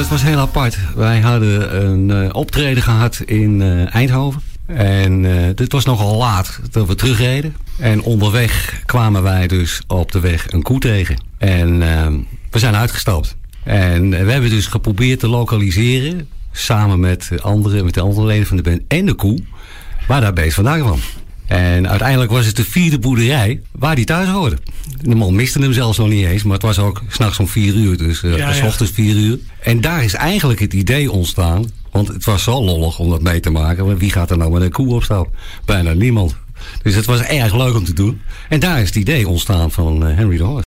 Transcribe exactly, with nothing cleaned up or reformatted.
dat was heel apart. Wij hadden een uh, optreden gehad in uh, Eindhoven. En uh, dit was nogal laat dat we terugreden. En onderweg kwamen wij dus op de weg een koe tegen. En uh, we zijn uitgestapt. En we hebben dus geprobeerd te lokaliseren, samen met, andere, met de andere leden van de band en de koe, waar dat beest vandaan kwam. En uiteindelijk was het de vierde boerderij waar die thuis hoorde. De man miste hem zelfs nog niet eens, maar het was ook 's nachts om vier uur, dus uh, ja, 's ja. ochtends vier uur. En daar is eigenlijk het idee ontstaan, want het was zo lollig om dat mee te maken. Want wie gaat er nou met een koe op stap? Bijna niemand. Dus het was erg leuk om te doen. En daar is het idee ontstaan van uh, Henry the Horse.